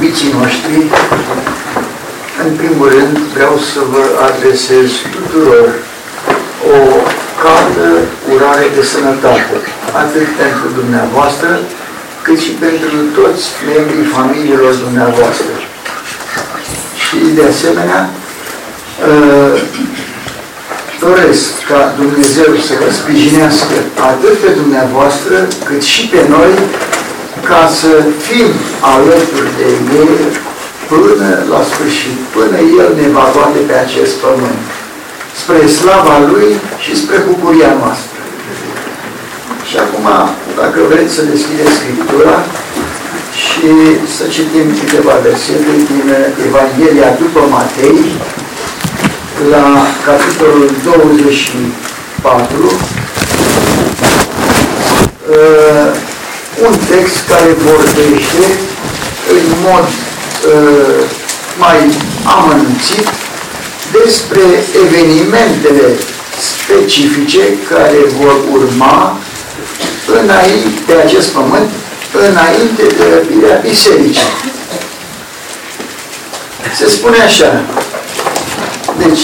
iubiții noștri, în primul rând vreau să vă adresez tuturor o caldă urare de sănătate, atât pentru dumneavoastră, cât și pentru toți membrii familiilor dumneavoastră. Și de asemenea, doresc ca Dumnezeu să vă sprijinească atât pe dumneavoastră, cât și pe noi, ca să fim alături de El până la sfârșit, până El ne va lua de pe acest pământ, spre slava Lui și spre bucuria noastră. Și acum, dacă vreți să deschideți Scriptura și să citim câteva versete din Evanghelia după Matei, la capitolul 24, un text care vorbește în mod mai amănunțit despre evenimentele specifice care vor urma înainte de acest pământ, înainte de răpirea bisericii. Se spune așa, deci,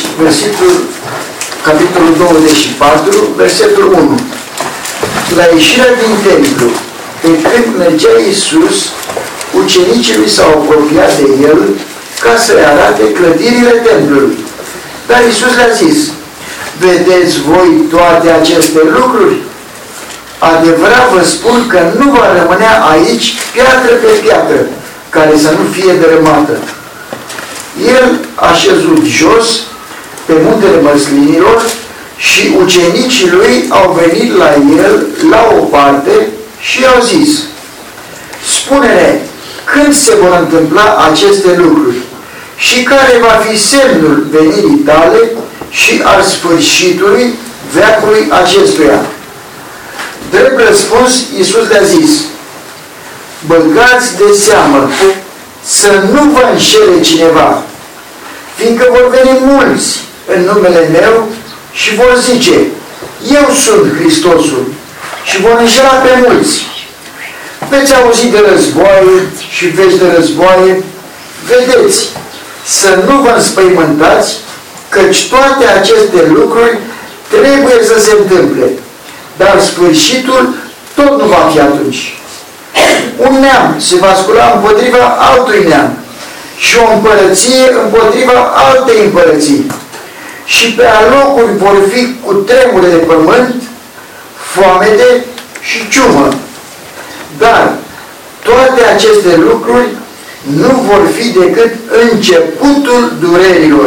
capitolul 24, versetul 1. La ieșirea din templu, pe când mergea Iisus, ucenicii lui s-au apropiat de El ca să-i arate clădirile templului. Dar Iisus le-a zis, vedeți voi toate aceste lucruri? Adevărat vă spun că nu va rămânea aici piatră pe piatră, care să nu fie dărâmată. El a șezut jos pe muntele Măslinilor și ucenicii lui au venit la El la o parte și i-au zis, spune-ne când se vor întâmpla aceste lucruri și care va fi semnul venirii tale și al sfârșitului veacului acestuia. Drept răspuns, Iisus le-a zis, băgați de seamă să nu vă înșele cineva, fiindcă vor veni mulți în numele meu și vor zice, eu sunt Hristosul, și vor înșela pe mulți. Veți auzi de războaie și veți de războaie, vedeți, să nu vă înspăimântați, căci toate aceste lucruri trebuie să se întâmple, dar sfârșitul tot nu va fi atunci. Un neam se va scula împotriva altui neam și o împărăție împotriva altei împărății. Și pe alocuri vor fi cu tremure de pământ, foamete și ciumă. Dar toate aceste lucruri nu vor fi decât începutul durerilor.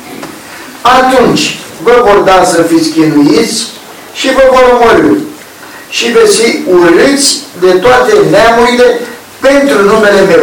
Atunci vă vor da să fiți chinuiți și vă vor omorî și veți fi urâți de toate neamurile pentru numele meu.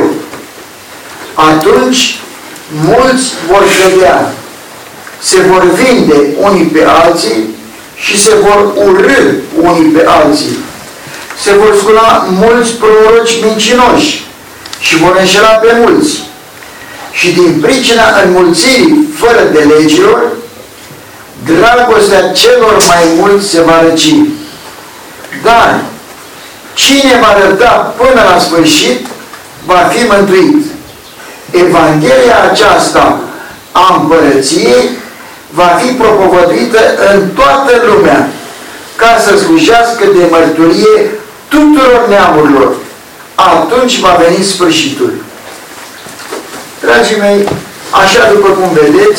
Atunci mulți vor credea, se vor vinde unii pe alții și se vor urâ unii pe alții. Se vor scula mulți proroci mincinoși și vor înșela pe mulți. Și din pricina înmulțirii fără de legilor, dragostea celor mai mulți se va răci. Dar cine va răbda până la sfârșit, va fi mântuit. Evanghelia aceasta a împărăției va fi propovăduită în toată lumea, ca să slujească de mărturie tuturor neamurilor. Atunci va veni sfârșitul. Dragii mei, așa după cum vedeți,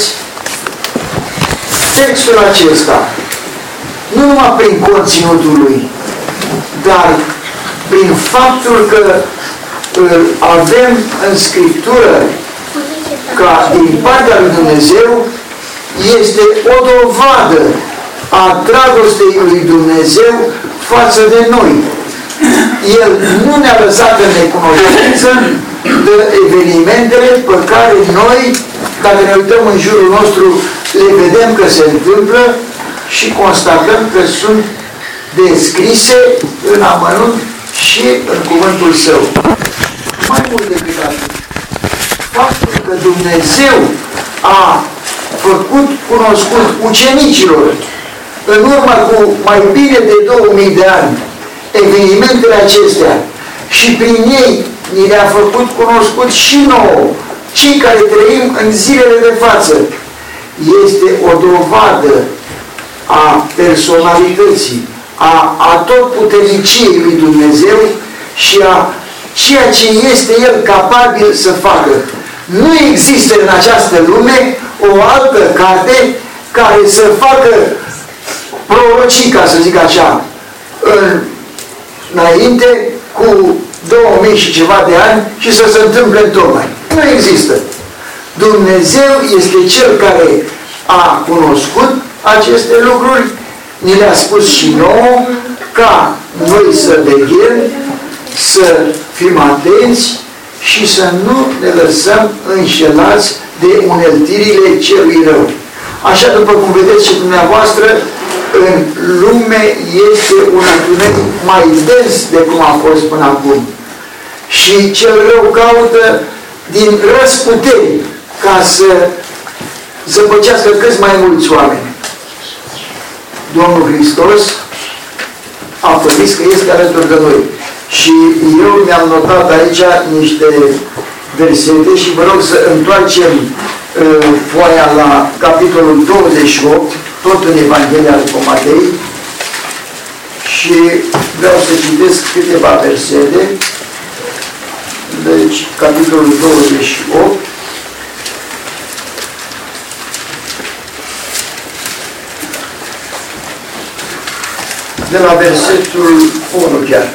textul acesta, nu numai prin conținutul lui, dar prin faptul că îl avem în Scriptură ca din partea lui Dumnezeu, este o dovadă a dragostei lui Dumnezeu față de noi. El nu ne-a lăsat în necunoștință de evenimentele pe care noi, dacă ne uităm în jurul nostru, le vedem că se întâmplă și constatăm că sunt descrise în amănunt și în cuvântul Său. Mai mult decât atât, faptul că Dumnezeu a făcut cunoscut ucenicilor în urmă cu mai bine de 2000 de ani evenimentele acestea și prin ei ni le-a făcut cunoscut și nouă, cei care trăim în zilele de față. Este o dovadă a personalității, a atotputerniciei lui Dumnezeu și a ceea ce este El capabil să facă. Nu există în această lume o altă carte care să facă prorocii, ca să zic așa, înainte cu 2000 și ceva de ani și să se întâmple întocmai. Nu există. Dumnezeu este Cel care a cunoscut aceste lucruri, ni le-a spus și nouă, ca noi să veghem, să fim atenți și să nu ne lăsăm înșelați de uneltirile celui rău. Așa după cum vedeți și dumneavoastră, în lume este un întuneric mai dens de cum a fost până acum. Și cel rău caută din răsputeri ca să zăpăcească câți mai mulți oameni. Domnul Hristos a promis că este alături de noi. Și eu mi-am notat aici niște versete și vă rog să întoarcem foaia la capitolul 28, tot în Evanghelia după Matei, și vreau să citesc câteva versete. Deci, capitolul 28, de la versetul 1 chiar.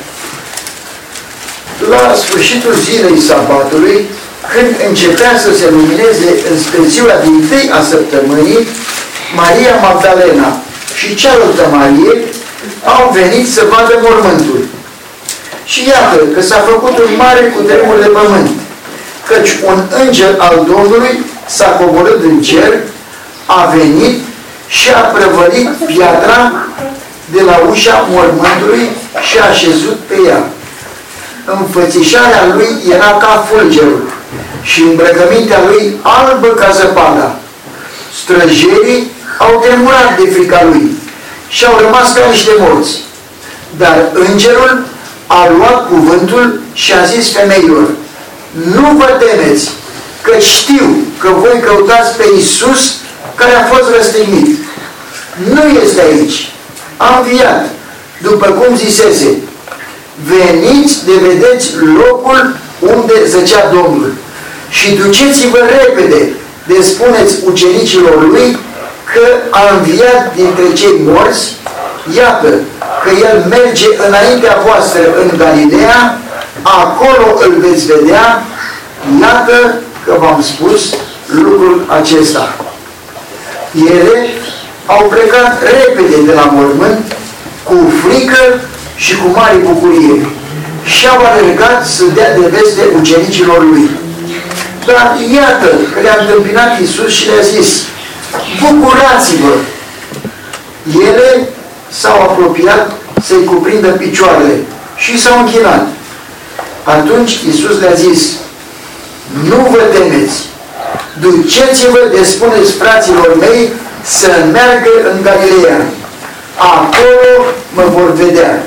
La sfârșitul zilei sabatului, când începea să se lumineze înspre ziua din tâi a săptămânii, Maria Magdalena și cealaltă Marie au venit să vadă mormântul. Și iată că s-a făcut un mare cutremur de pământ, căci un înger al Domnului s-a coborât în cer, a venit și a prăvălit piatra de la ușa mormântului și a așezut pe ea. Înfățișarea lui era ca fulgerul și îmbrăcămintea lui albă ca zăpada. Străjerii au tremurat de frica lui și au rămas ca niște morți. Dar îngerul a luat cuvântul și a zis femeilor: nu vă temeți, că știu că voi căutați pe Iisus care a fost răstignit. Nu este aici, a înviat, după cum zisese. Veniți de vedeți locul unde zăcea Domnul și duceți-vă repede de spuneți ucenicilor lui că a înviat dintre cei morți, iată că el merge înaintea voastră în Galileea, acolo îl veți vedea, iată că v-am spus lucrul acesta. Ele au plecat repede de la mormânt cu frică și cu mare bucurie și au alergat să dea de veste ucenicilor lui. Dar iată că le-a întâmpinat Iisus și le-a zis: bucurați-vă! Ele s-au apropiat să-i cuprindă picioarele și s-au închinat. Atunci Iisus le-a zis: nu vă temeți! Duceți-vă de spuneți fraților mei să meargă în Galileea. Acolo mă vor vedea.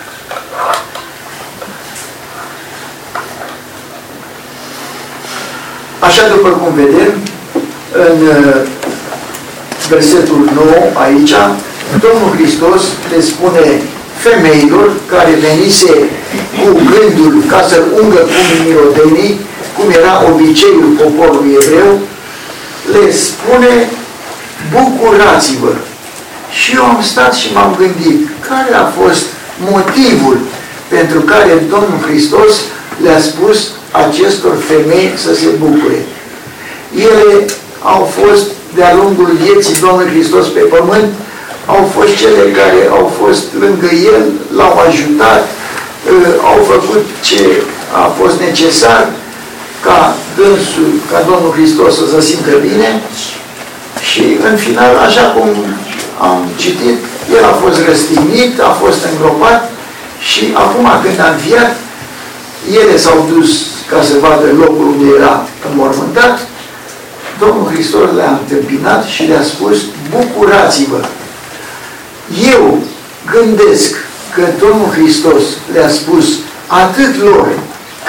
Așa după cum vedem, în versetul 9 aici, Domnul Hristos le spune femeilor care venise cu gândul ca să-L ungă cu mirodenii, cum era obiceiul poporului evreu, le spune: bucurați-vă! Și eu am stat și m-am gândit care a fost motivul pentru care Domnul Hristos le-a spus acestor femei să se bucure. Ele au fost de-a lungul vieții Domnului Hristos pe pământ, au fost cele care au fost lângă El, l-au ajutat, au făcut ce a fost necesar ca dânsul, ca Domnul Hristos să se simtă bine și în final, așa cum am citit, El a fost răstignit, a fost îngropat și acum când a înviat, ele s-au dus ca să vadă locul unde era înmormântat. Domnul Hristos le-a întâmpinat și le-a spus: bucurați-vă! Eu gândesc că Domnul Hristos le-a spus atât lor,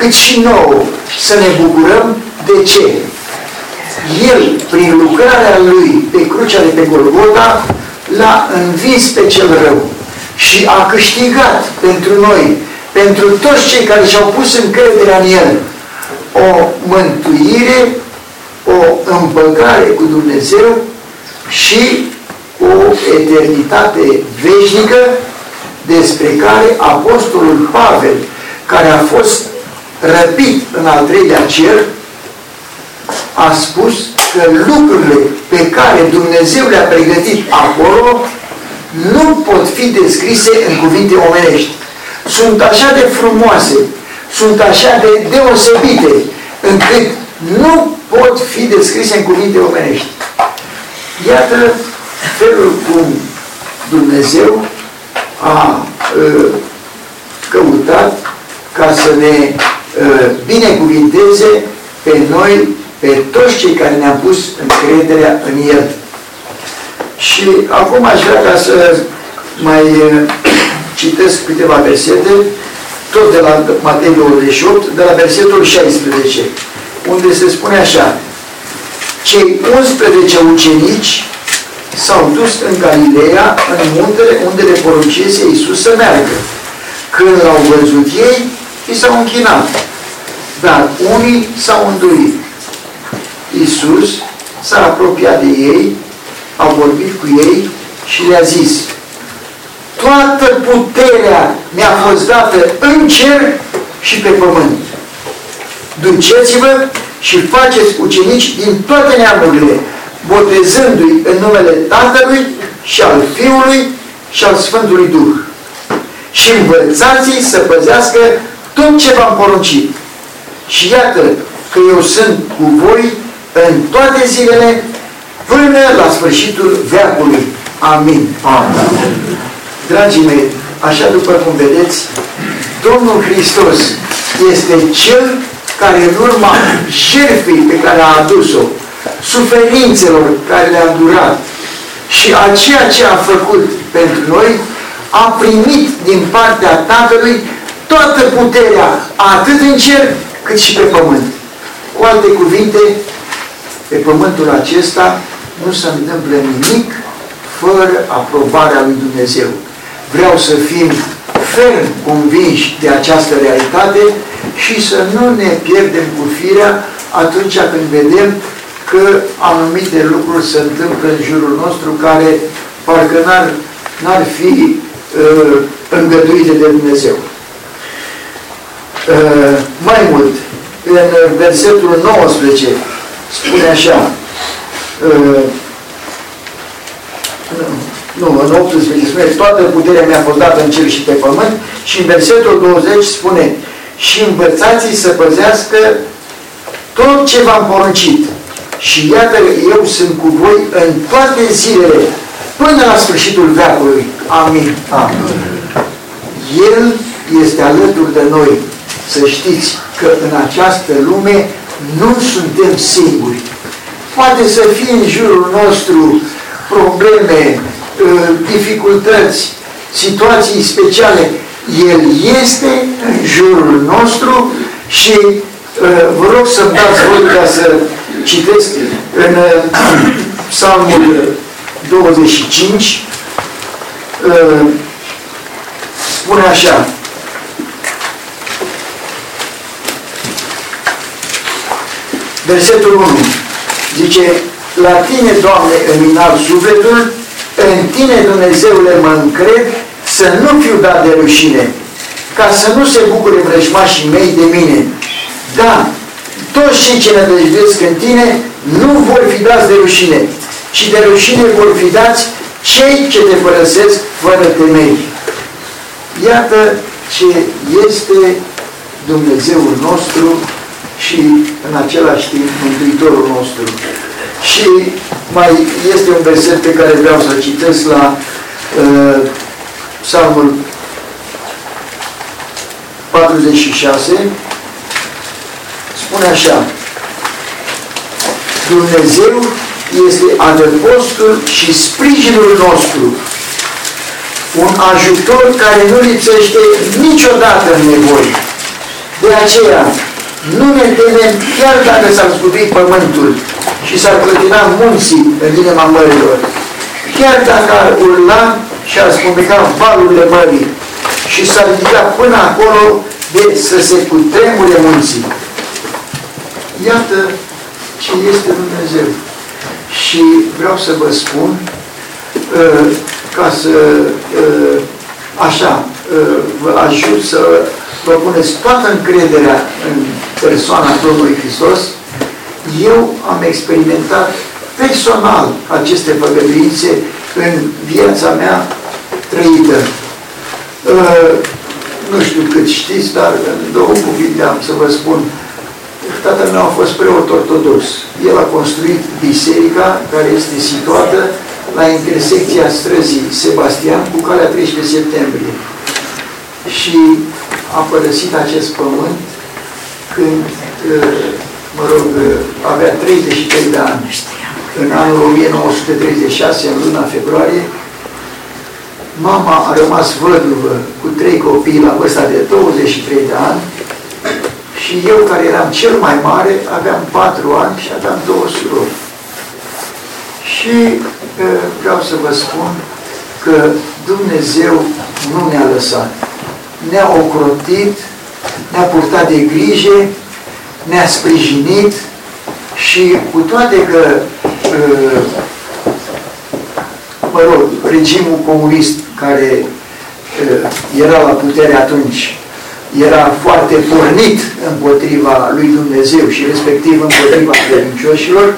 cât și nouă să ne bucurăm. De ce? El, prin lucrarea Lui pe crucea de pe Golgota, l-a învins pe cel rău și a câștigat pentru noi, pentru toți cei care și-au pus încrederea în El, o mântuire, o împăcare cu Dumnezeu și o eternitate veșnică, despre care Apostolul Pavel, care a fost răpit în al treilea cer, a spus că lucrurile pe care Dumnezeu le-a pregătit acolo nu pot fi descrise în cuvinte omenești. Sunt așa de frumoase, sunt așa de deosebite, încât nu pot fi descrise în cuvinte omenești. Iată felul cum Dumnezeu a căutat ca să ne binecuvinteze pe noi, pe toți cei care ne-am pus încrederea în El. Și acum aș vrea ca să mai citesc câteva versete, tot de la Matei 28, de la versetul 16, unde se spune așa: cei 11 ucenici s-au dus în Galileea, în muntele unde le poruncise Iisus să meargă. Când l-au văzut ei, i s-au închinat, dar unii s-au îndoit. Iisus s-a apropiat de ei, a vorbit cu ei și le-a zis: toată puterea mi-a fost dată în cer și pe pământ. Duceți-vă și faceți ucenici din toate neamurile, botezându-i în numele Tatălui și al Fiului și al Sfântului Duh. Și învățați-i să păzească tot ce v-am poruncit. Și iată că eu sunt cu voi în toate zilele până la sfârșitul veacului. Amin. Amin. Dragii mei, așa după cum vedeți, Domnul Hristos este Cel care în urma jertfei pe care a adus-o, suferințelor care le-a durat și a ceea ce a făcut pentru noi, a primit din partea Tatălui toată puterea, atât în cer cât și pe pământ. Cu alte cuvinte, pe pământul acesta nu se întâmplă nimic fără aprobarea lui Dumnezeu. Vreau să fim ferm convinși de această realitate și să nu ne pierdem cu firea atunci când vedem că anumite lucruri se întâmplă în jurul nostru care parcă n-ar fi îngăduite de Dumnezeu. Mai mult, în versetul 19 spune așa, în 18 spune: toată puterea mi-a fost dată în cer și pe pământ, și în versetul 20 spune: și învățați-i să păzească tot ce v-am poruncit. Și iată, eu sunt cu voi în toate zilele, până la sfârșitul veacului. Amin. Amin. El este alături de noi. Să știți că în această lume nu suntem singuri. Poate să fie în jurul nostru probleme, dificultăți, situații speciale. El este în jurul nostru și vă rog să-mi dați voi ca să citesc în Psalmul 25, spune așa: versetul 1 zice: la Tine, Doamne, îmi înalt sufletul, în Tine, Dumnezeule, mă încred, să nu fiu dat de rușine, ca să nu se bucure vrăjmașii mei de mine. Da, toți cei ce nădăjduiesc în Tine nu vor fi dați de rușine, ci de rușine vor fi dați cei ce Te părăsesc fără temei. Iată ce este Dumnezeul nostru și în același timp Mântuitorul nostru. Și mai este un verset pe care vreau să citesc la Psalmul 46. Spune așa: Dumnezeu este adăpostul și sprijinul nostru, un ajutor care nu lipsește niciodată în nevoi. De aceea, nu ne temem, chiar dacă s-ar scupri pământul și s-ar clătina munții în inima mărilor, chiar dacă ar urla și ar spumica valurile mării și s-ar ridica până acolo de să se cutremure munții. Iată ce este Dumnezeu. Și vreau să vă spun, ca să, așa, vă ajut să vă puneți toată încrederea în persoana Domnului Hristos. Eu am experimentat personal aceste făgăduințe în viața mea trăită. Nu știu cât știți, dar în două cuvinte am să vă spun. Tatăl meu a fost preot ortodox. El a construit biserica care este situată la intersecția străzii Sebastian cu calea 13 septembrie. Și a părăsit acest pământ când, mă rog, avea 33 de ani. În anul 1936, în luna februarie, mama a rămas văduvă cu 3 copii la vârsta de 23 de ani și eu, care eram cel mai mare, aveam 4 ani și aveam 2 surori. Și vreau să vă spun că Dumnezeu nu ne-a lăsat. Ne-a ocrotit, ne-a purtat de grijă, ne-a sprijinit și cu toate că, mă rog, regimul comunist care era la putere atunci, era foarte pornit împotriva lui Dumnezeu și respectiv împotriva credincioșilor,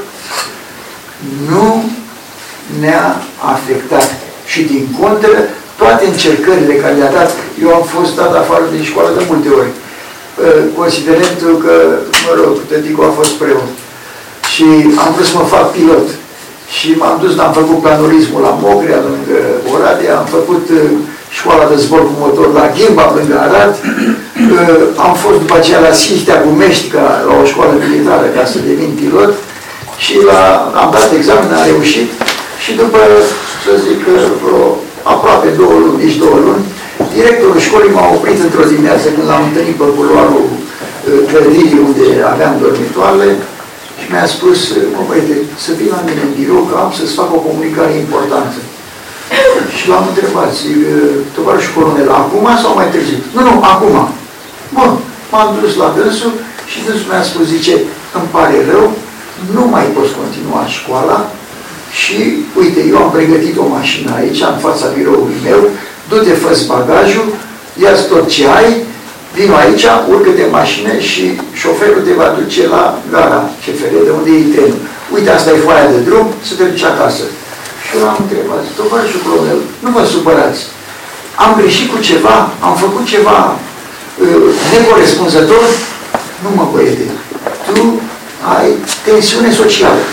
nu ne-a afectat. Și din contră, toate încercările care le-a dat, eu am fost dat afară din școală de multe ori, considerentul că, mă rog, tăticul a fost preot. Și am vrut să mă fac pilot. Și m-am dus, am făcut planurismul la Mogrea, lângă Oradea, am făcut școala de zbor cu motor la Ghimba, lângă Arad. Am fost după aceea la Sihtea cu Meștica, la o școală militară, ca să devin pilot. Și am dat examen, am reușit. Și după, să zic, vreo aproape 2 luni, nici 2 luni, directorul școlii m-a oprit într-o dimineață când l-am întâlnit pe culoarul clădirii unde aveam dormitoarele și mi-a spus, mă băiete, să vii la mine în birou că am să-ți fac o comunicare importantă. Și l-am întrebat, zic, tovarășul colonel, acum sau mai târziu? Nu, acum. Bun, m-am dus la dânsul și dânsul mi-a spus, zice, îmi pare rău, nu mai poți continua școala și, uite, eu am pregătit o mașină aici, în fața biroului meu, du-te, fă-ți bagajul, ia-ți tot ce ai, vino aici, urcă-te în mașină și șoferul te va duce la gara CFR, de unde e trenul. Uite, asta e foaia de drum, să te duci acasă. Și eu l-am întrebat, tovarășul colonel, nu vă supărați, am greșit cu ceva, am făcut ceva necorespunzător? Nu, mă, băiete, tu ai tensiune socială.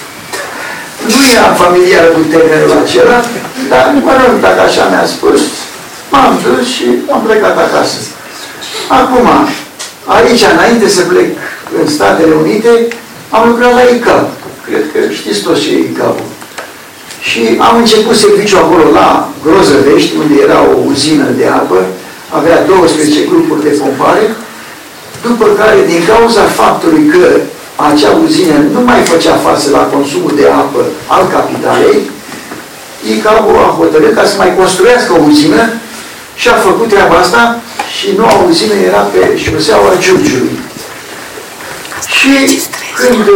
Nu eram familiară cu termenul acela, dar, mă rog, dacă așa mi-a spus, m-am dus și am plecat acasă. Acum, aici, înainte să plec în Statele Unite, am lucrat la ICAP. Cred că știți toți ce e ICAP-ul. Și am început serviciul acolo la Grozăvești, unde era o uzină de apă, avea 12 grupuri de pompare, după care, din cauza faptului că acea uzină nu mai făcea față la consumul de apă al capitalei, ICAP-ul a hotărât ca să mai construiască o uzină și a făcut treaba asta și noua uzină era pe șoseaua Giurgiului. Și când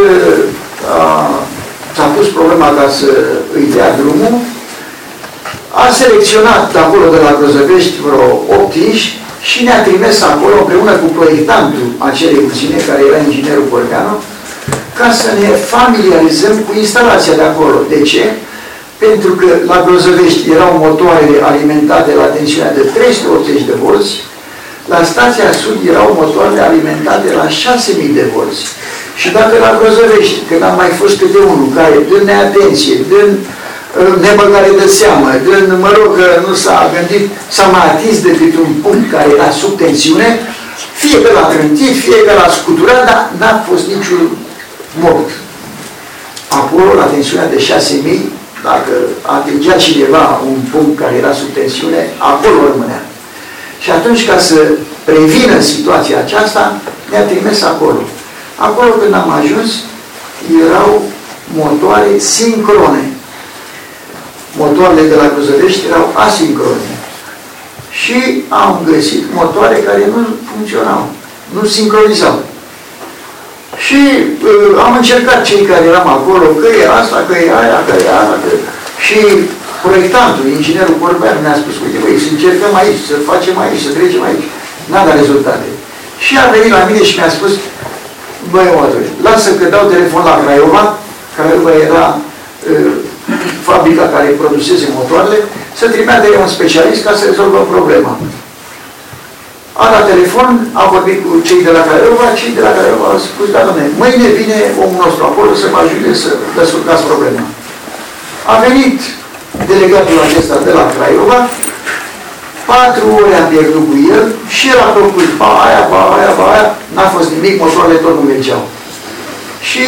s-a pus problema ca să îi dea drumul, a selecționat acolo de la Grozăvești vreo 8 inși și ne-a trimis acolo împreună cu proiectantul acelei uzine, care era inginerul Corbeanu, ca să ne familiarizăm cu instalația de acolo. De ce? Pentru că la Grozăvești erau motoare alimentate la tensiunea de 380 de volți, la stația sud erau motoare alimentate la 6000 de volți. Și dacă la Grozăvești, când am mai fost câte unul care, dând neatenție, dând nebăgare de seamă, dând, mă rog, nu s-a gândit, s-a mai atins decât un punct care era sub tensiune, fie că l-a trântit, fie că l-a scuturat, dar n-a fost niciun mort. Acolo, la tensiunea de 6000, dacă atingea cineva un punct care era sub tensiune, acolo rămânea. Și atunci, ca să prevină situația aceasta, ne-a trimis acolo. Acolo când am ajuns, erau motoare sincrone. Motoarele de la Cuzărești erau asincrone. Și am găsit motoare care nu funcționau, nu sincronizau. Și am încercat cei care eram acolo, că e asta, că e aia, că e aia, că... Și proiectantul, inginerul Corbean ne-a spus, uite băi, să încercăm aici, să facem aici, să trecem aici. N-a dat rezultate. Și a venit la mine și mi-a spus, băi, oameni, lasă că dau telefon la Craiova, Craiova era fabrica care produsese motoarele, să trimite un specialist ca să rezolvă problema. A dat telefon, a vorbit cu cei de la Craiova, cei de la Craiova au spus, da, dom'le, mâine vine omul nostru acolo să mă ajute să descurcați problema. A venit delegatul acesta de la Craiova, 4 ore am pierdut cu el și el a făcut ba aia, n-a fost nimic, motoarele tot nu mergeau. Și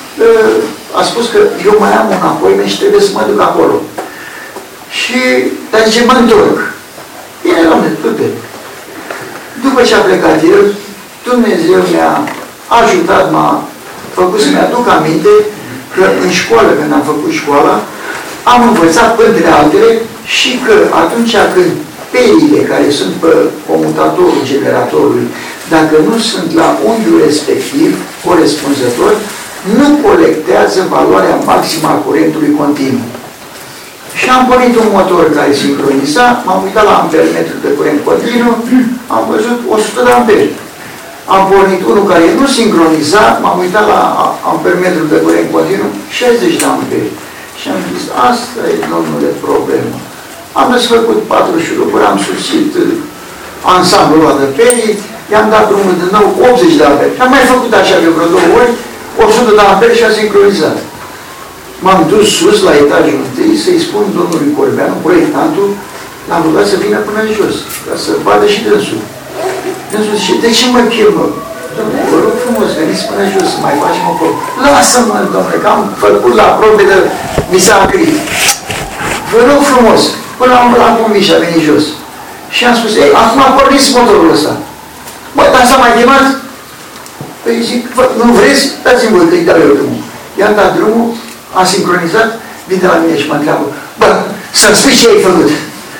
a spus că eu mai am un appointment și trebuie să mă duc acolo. Și, dar zice, mă întorc. Bine, doamne, du-te. După ce a plecat el, Dumnezeu mi-a ajutat, m-a făcut să mi-aduc aminte că în școală, când am făcut școala, am învățat, printre altele, și că atunci când perile care sunt pe comutatorul generatorului, dacă nu sunt la unghiul respectiv, corespunzător, nu colectează valoarea maximă a curentului continuu. Și am pornit un motor care sincroniza, m-am uitat la ampermetru de curent continuu, am văzut 100 de amperi. Am pornit unul care nu sincroniza, m-am uitat la ampermetru de curent continuu, 60 de amperi. Și am zis, asta e, domnule, problemă. Am desfăcut 4 șuruburi, am susținut ansamblul ăla de perii, i-am dat drumul din nou 80 de amperi. Am mai făcut așa de vreo 2 ori, 100 de amperi și a sincronizat. M-am dus sus la etajul întâi să-i spun domnului Corbeanu, proiectantul, l-am rugat să vină până în jos, ca să vadă și dânsul. Dânsul zice, de ce mă chemă? Dom'le, vă rog frumos, veniți până în jos să mai facem o probă. Lasă-mă, dom'le, că am făcut la probe de misacrii. Vă rog frumos, până l-am convins și a venit jos. Și am spus, ei, acum porniți motorul ăsta. Bă, dar s-a mai chemat? Păi zic, nu vreți? Dați-mi voi că-i dau eu drumul. I-am dat drumul, am sincronizat, vine la mine și mă întreabă, bă, să-mi spui ce ai făcut.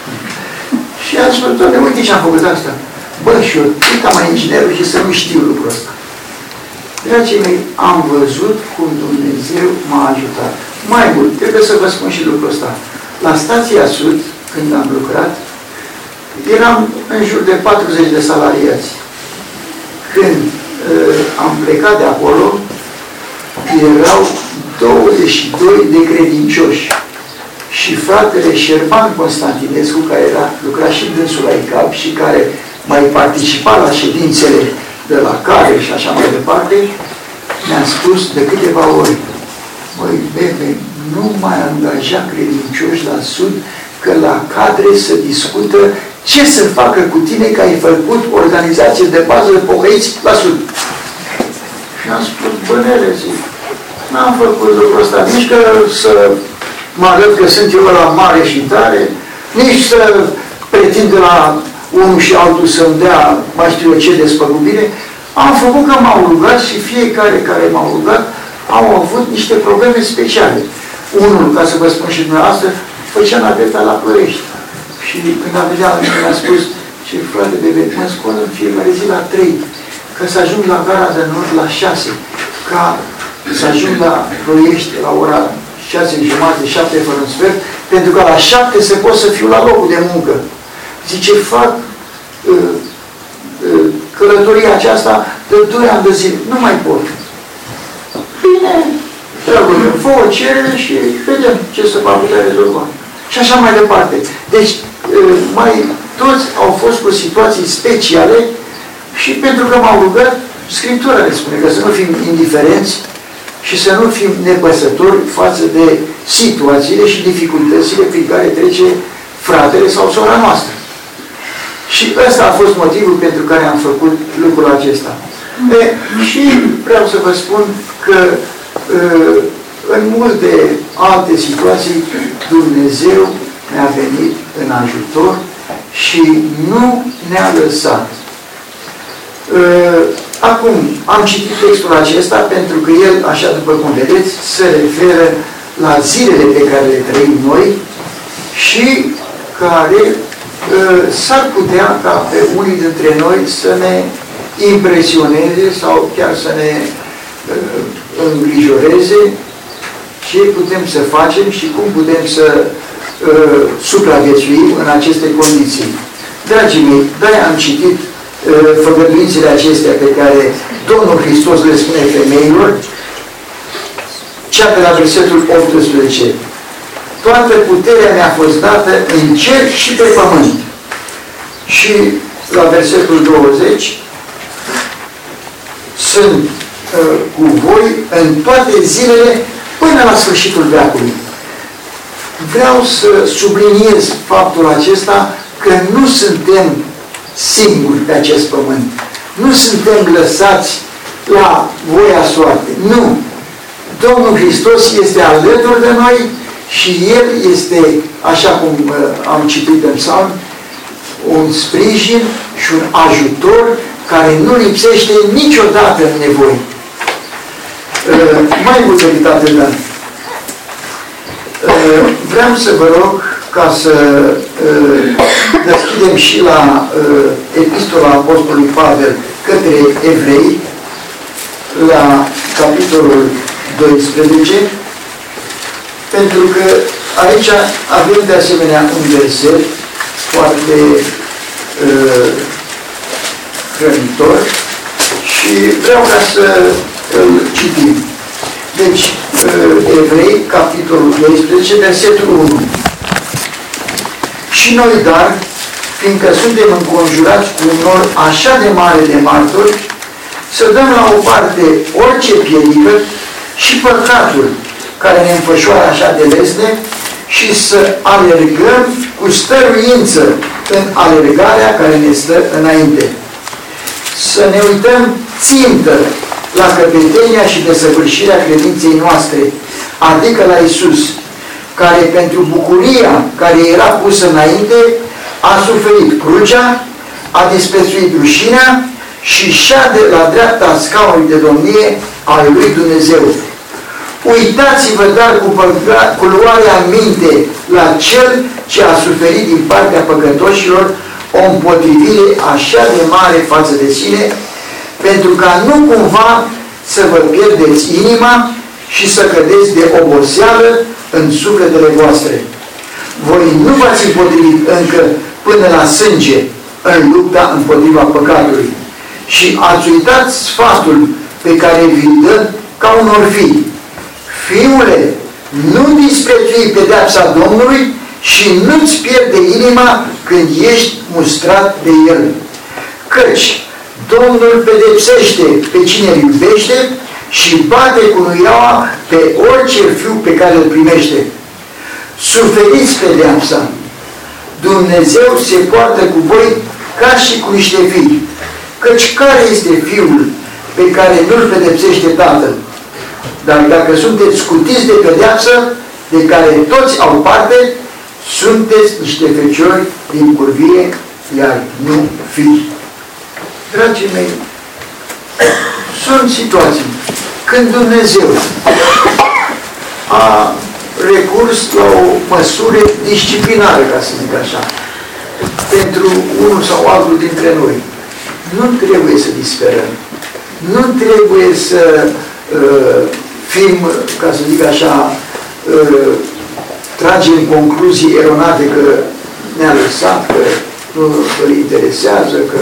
Și am spus, doamne, uite ce am făcut asta. Bă, și eu, uita mai inginerul și să nu știu lucrul ăsta. Dragii mei, am văzut cum Dumnezeu m-a ajutat. Mai mult, trebuie să vă spun și lucrul ăsta. La Stația Sud, când am lucrat, eram în jur de 40 de salariați. Când am plecat de acolo, erau 22 de credincioși. Și fratele Șerban Constantinescu, care lucra și dânsul la ICAP și care mai participa la ședințele de la care și așa mai departe, mi-a spus de câteva ori, măi, bebe, nu mai angaja credincioși la Sud, că la cadre se discută ce să facă cu tine că ai făcut organizație de bază de pocăiți la Sud. Și am spus, bănele, zic, n-am făcut lucrul ăsta, nici că să mă arăt că sunt eu la mare și tare, nici să pretind de la unul și altul să-mi dea, mai știu eu ce, despăgubire. Am făcut că m-au rugat și fiecare care m-au rugat au avut niște probleme speciale. Unul, ca să vă spun și dumneavoastră, făcea naveta la Ploiești. Și când a venit la mine, mi-a spus, ce frate, bebe, mă scol în fiecare zi la 3, ca să ajung la gara de nord la 6, ca să ajung la Ploiești la ora 6:30, 7 fără un sfert, pentru că la 7 se pot să fiu la locul de muncă. Zice, fac călătoria aceasta de 2 ani de zile. Nu mai pot. Bine, dragul meu, fă o cerere și vedem ce se va putea rezolva. Și așa mai departe. Deci, mai toți au fost cu situații speciale și pentru că m-au rugat, Scriptura ne spune că să nu fim indiferenți și să nu fim nepăsători față de situațiile și dificultățile prin care trece fratele sau sora noastră. Și ăsta a fost motivul pentru care am făcut lucrul acesta. Și vreau să vă spun că în multe alte situații Dumnezeu ne-a venit în ajutor și nu ne-a lăsat Acum, am citit textul acesta pentru că el, așa după cum vedeți, se referă la zilele pe care le trăim noi și care s-ar putea ca pe unii dintre noi să ne impresioneze sau chiar să ne îngrijoreze ce putem să facem și cum putem să supraviețuim în aceste condiții. Dragii mei, de-aia am citit făgăduințele acestea pe care Domnul Hristos le spune femeilor, cea de la versetul 18. Toată puterea mi-a fost dată în cer și pe pământ. Și la versetul 20, sunt cu voi în toate zilele până la sfârșitul veacului. Vreau să subliniez faptul acesta că nu suntem singuri pe acest pământ. Nu suntem lăsați la voia soartei. Nu! Domnul Hristos este alături de noi și El este, așa cum am citit în Psalm, un sprijin și un ajutor care nu lipsește niciodată în nevoi. Mai mult decât atât, vreau să vă rog ca să deschidem și la Epistola Apostolului Pavel către Evrei, la capitolul 12, pentru că aici avem de asemenea un verset foarte hrănitor și vreau ca să îl citim. Deci, Evrei, capitolul 12, versetul 1. Și noi, dar, fiindcă suntem înconjurați cu un nor așa de mare de martori, să dăm la o parte orice piedică și păcatul care ne înfășoară așa de lesne și să alergăm cu stăruință în alergarea care ne stă înainte. Să ne uităm țintă la căpetenia și desăvârșirea credinței noastre, adică la Iisus, care pentru bucuria care era pusă înainte, a suferit crucea, a disprețuit rușinea și șade la dreapta scaunului de domnie al lui Dumnezeu. Uitați-vă dar cu luarea în minte la Cel ce a suferit din partea păcătoșilor o împotrivire așa de mare față de sine, pentru ca nu cumva să vă pierdeți inima și să cădeți de oboseală în sufletele voastre. Voi nu v-ați împotrivit încă până la sânge în lupta împotriva păcatului și ați uitat sfatul pe care vi-l dă ca unor fii. Fiule, nu disprețui pedeapsa Domnului și nu-ți pierde inima când ești mustrat de El. Căci Domnul pedepsește pe cine îl iubește și bate cu nuiaua pe orice fiu pe care îl primește. Suferiți pedeapsa. Dumnezeu se poartă cu voi ca și cu niște fii. Căci care este fiul pe care nu-l pedepsește Tatăl? Dar dacă sunteți scutiți de pedeapsă, de care toți au parte, sunteți niște feciori din curvie, iar nu fii. Dragii mei, sunt situații când Dumnezeu a recurs la o măsură disciplinară, ca să zic așa, pentru unul sau altul dintre noi. Nu trebuie să disperăm. Nu trebuie să fim, ca să zic așa, tragem concluzii eronate că ne-a lăsat, că nu îl interesează, că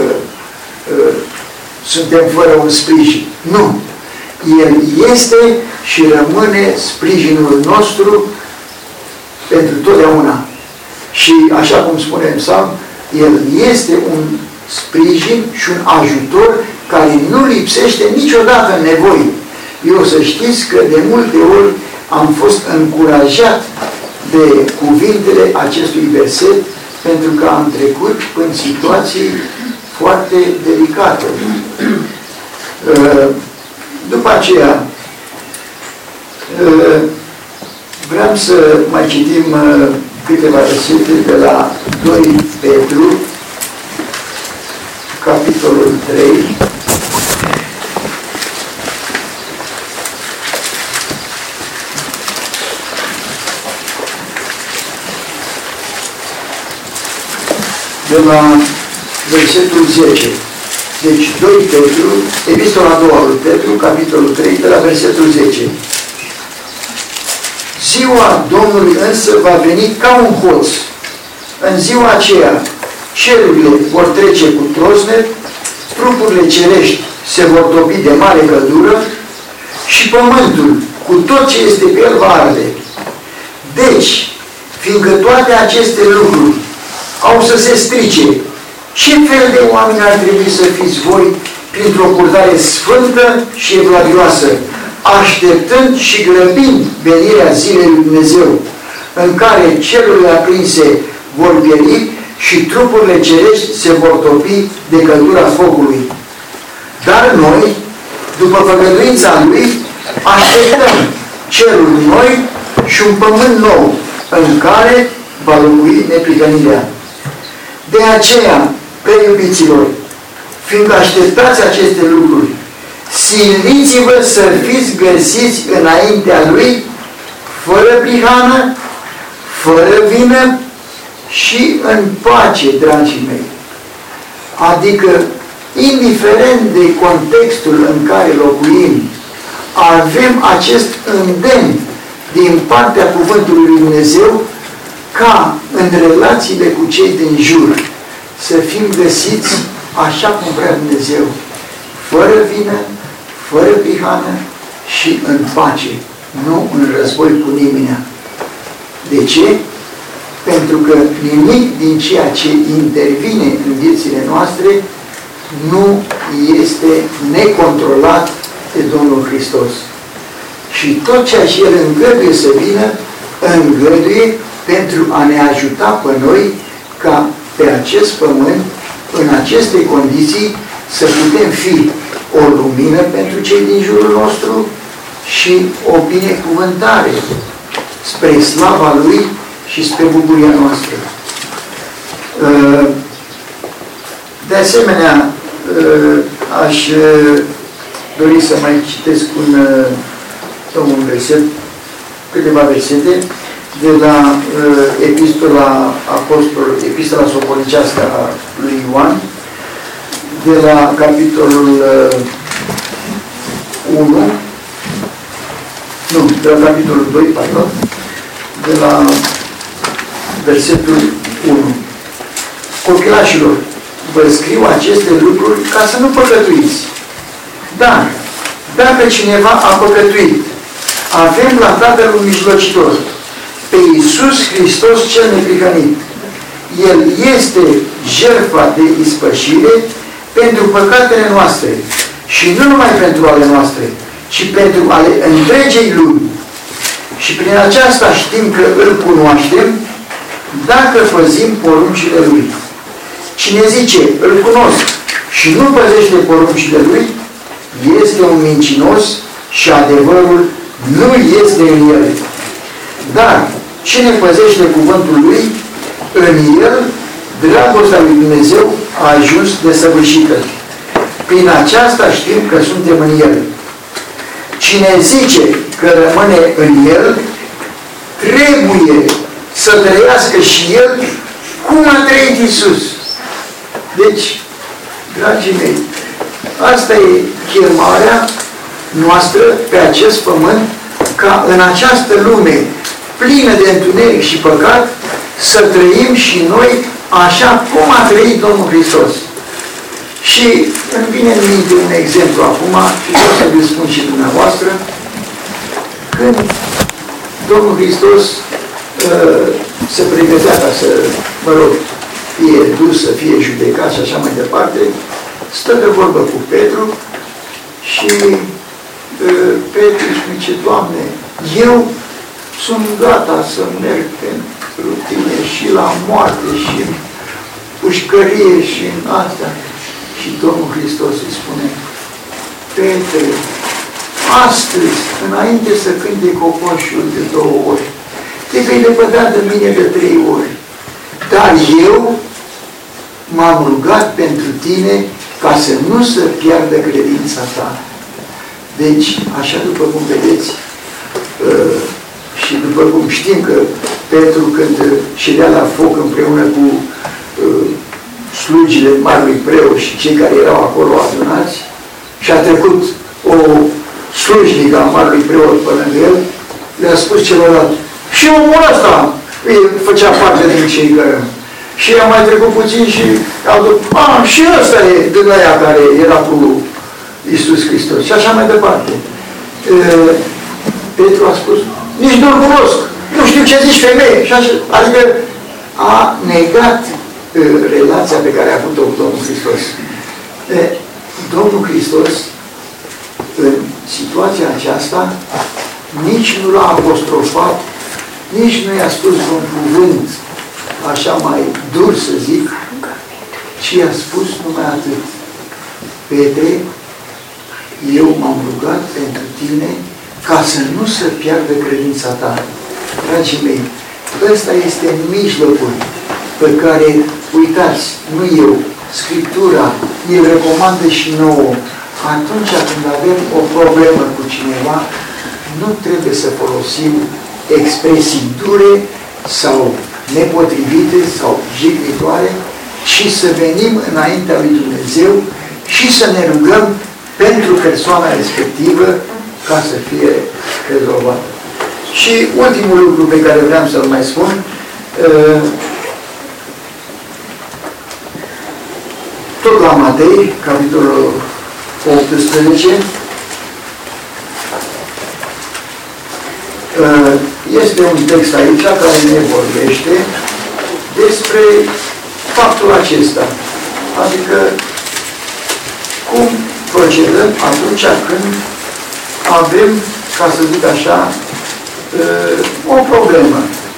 suntem fără un sprijin. Nu! El este și rămâne sprijinul nostru pentru totdeauna. Și așa cum spune în Psalm, El este un sprijin și un ajutor care nu lipsește niciodată în nevoi. Eu să știți că de multe ori am fost încurajat de cuvintele acestui verset pentru că am trecut în situații foarte delicate. După aceea, vreau să mai citim câteva versete de la 2 Petru, capitolul 3, de la versetul 10. Deci 2 Petru, epistola a doua lui Petru, capitolul 3, de la versetul 10. Ziua Domnului însă va veni ca un hoț. În ziua aceea, cerurile vor trece cu trosnet, trupurile cerești se vor topi de mare căldură și pământul, cu tot ce este pe el, va arde. Deci, fiindcă toate aceste lucruri au să se strice, ce fel de oameni ar trebui să fiți voi printr-o purtare sfântă și evlavioasă, așteptând și grăbind venirea zilei lui Dumnezeu, în care cerurile aprinse vor pieri și trupurile cerești se vor topi de căldura focului. Dar noi, după făgăduința Lui, așteptăm cerul noi și un pământ nou, în care va locui neprihănirea. De aceea, preiubiților, fiindcă așteptați aceste lucruri, siliți-vă să fiți găsiți înaintea Lui, fără prihană, fără vină și în pace, dragii mei. Adică, indiferent de contextul în care locuim, avem acest îndemn din partea Cuvântului Lui Dumnezeu ca în relațiile cu cei din jur să fim găsiți așa cum vrea Dumnezeu, fără vină, fără prihană și în pace, nu în război cu nimeni. De ce? Pentru că nimic din ceea ce intervine în viețile noastre nu este necontrolat de Domnul Hristos. Și tot ceea ce El îngăduie să vină, îngăduie pentru a ne ajuta pe noi ca pe acest pământ, în aceste condiții, să putem fi o lumină pentru cei din jurul nostru și o binecuvântare spre slava Lui și spre bucuria noastră. De asemenea, aș dori să mai citesc un verset, câteva versete de la Epistola Socolicească a lui Ioan, de la capitolul 1, de la capitolul 2, pardon, de la versetul 1. Copilașilor, vă scriu aceste lucruri ca să nu păcătuiți. Dar, dacă cineva a păcătuit, avem la Tatăl un mijlocitor, pe Iisus Hristos cel neprihănit. El este jertfa de ispășire pentru păcatele noastre și nu numai pentru ale noastre, ci pentru ale întregei lumi. Și prin aceasta știm că îl cunoaștem dacă păzim poruncile Lui. Cine zice, îl cunosc și nu păzește poruncile Lui, este un mincinos și adevărul nu este în el. Dar cine păzește cuvântul Lui, în el, dragostea lui Dumnezeu a ajuns desăvârșită. Prin aceasta știm că suntem în el. Cine zice că rămâne în el, trebuie să trăiască și el cum a trăit Iisus. Deci, dragii mei, asta e chemarea noastră pe acest pământ, ca în această lume plină de întuneric și păcat, să trăim și noi așa cum a trăit Domnul Hristos. Și îmi vine în minte un exemplu acum, și vreau să vi-l spun și dumneavoastră, când Domnul Hristos se pregătea ca să, fie dus, să fie judecat și așa mai departe, stă de vorbă cu Petru și Petru își zice, Doamne, eu sunt gata să merg pentru Tine și la moarte și în pușcărie și în astea. Și Domnul Hristos îi spune, Petre, astăzi, înainte să cânte cocoșul de 2 ori, te vei lepăda de mine de 3 ori. Dar eu m-am rugat pentru tine ca să nu se piardă credința ta. Deci, așa după cum vedeți, și după cum știm că Petru, când ședea la foc împreună cu slujile marului preot și cei care erau acolo adunați și a trecut o slujnică a marului preot pe lângă el, le-a spus celălalt, și omul ăsta făcea parte din cei care... Și a mai trecut puțin și au zis, și ăsta e din aia care era cu Iisus Hristos. Și așa mai departe. Petru a spus, nici nu-l cunosc, nu știu ce zici femeie. Și așa, adică a negat relația pe care a avut-o cu Domnul Hristos. Domnul Hristos, în situația aceasta, nici nu l-a apostrofat, nici nu i-a spus un cuvânt așa mai dur, să zic, ci i-a spus numai atât. Petre, eu m-am rugat pentru tine ca să nu se piardă credința ta. Dragii mei, ăsta este mijlocul pe care, uitați, nu eu, Scriptura ne recomandă și nouă. Atunci când avem o problemă cu cineva, nu trebuie să folosim expresii dure sau nepotrivite sau jignitoare, ci să venim înaintea lui Dumnezeu și să ne rugăm pentru persoana respectivă ca să fie rezolvată. Și ultimul lucru pe care vreau să-l mai spun, tot la Matei, capitolul 18, este un text aici care ne vorbește despre faptul acesta. Adică cum procedăm atunci când avem, ca să zic așa, o problemă.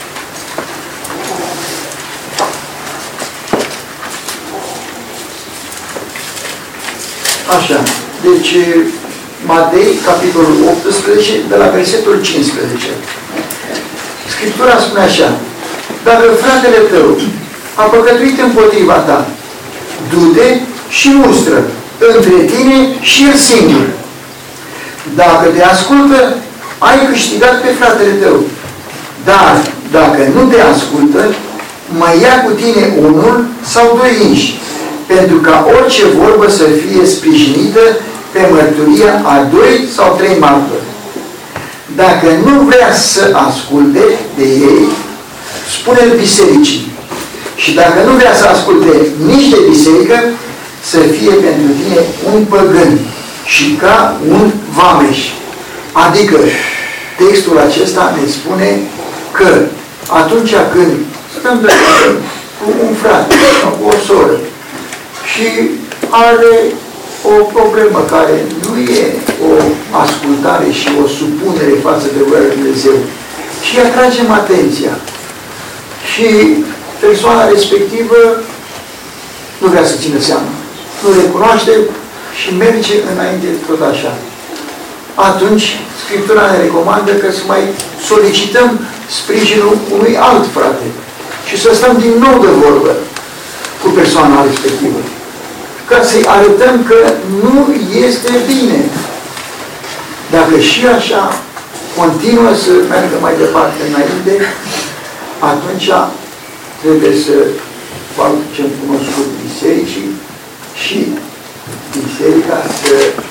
Așa. Deci, Matei, capitolul 18, de la versetul 15. Scriptura spune așa, dacă fratele tău a păcătuit împotriva ta, du-te și mustră între tine și el singur. Dacă te ascultă, ai câștigat pe fratele tău. Dar, dacă nu te ascultă, mai ia cu tine unul sau doi inși, pentru ca orice vorbă să fie sprijinită pe mărturia a 2 sau 3 martori. Dacă nu vrea să asculte de ei, spune-l bisericii. Și dacă nu vrea să asculte nici de biserică, să fie pentru tine un păgân și ca un vameș. Adică, textul acesta ne spune că atunci când stăm de cu un frate sau cu o soră și are o problemă care nu e o ascultare și o supunere față de voia lui Dumnezeu, și atragem atenția și persoana respectivă nu vrea să țină seama, nu recunoaște și merge înainte tot așa. Atunci, Scriptura ne recomandă că să mai solicităm sprijinul unui alt frate și să stăm din nou de vorbă cu persoana respectivă, ca să-i arătăm că nu este bine. Dacă și așa continuă să meargă mai departe înainte, atunci trebuie să facem cunoscut bisericii și biserica să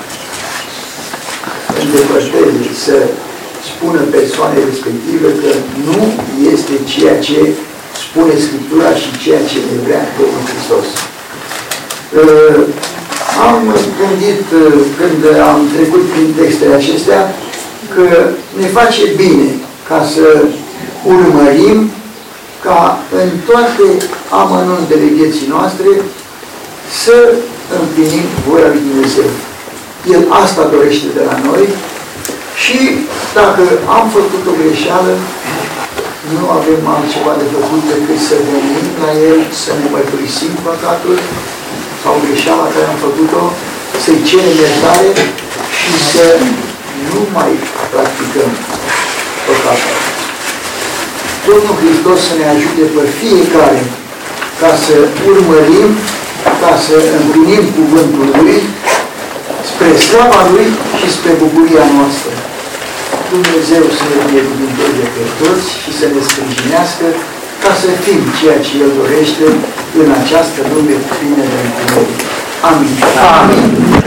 îndepărteze, să spună persoanei respective că nu este ceea ce spune Scriptura și ceea ce ne vrea Domnul Hristos. Am gândit, când am trecut prin textele acestea, că ne face bine ca să urmărim ca în toate amănuntele vieții noastre să împlinim voia lui Dumnezeu. El asta dorește de la noi și dacă am făcut o greșeală, nu avem altceva de făcut decât să venim la El, să ne mărturisim păcatul sau greșeala care am făcut-o, să-i cerem iertare și să nu mai practicăm păcatul. Domnul Hristos să ne ajute pe fiecare ca să urmărim, ca să împlinim cuvântul Lui spre slava Lui și spre bucuria noastră. Dumnezeu să ne binecuvânteze pe toți și să ne sprijinească ca să fim ceea ce El dorește în această lume plină de întuneric. Amin. Amin.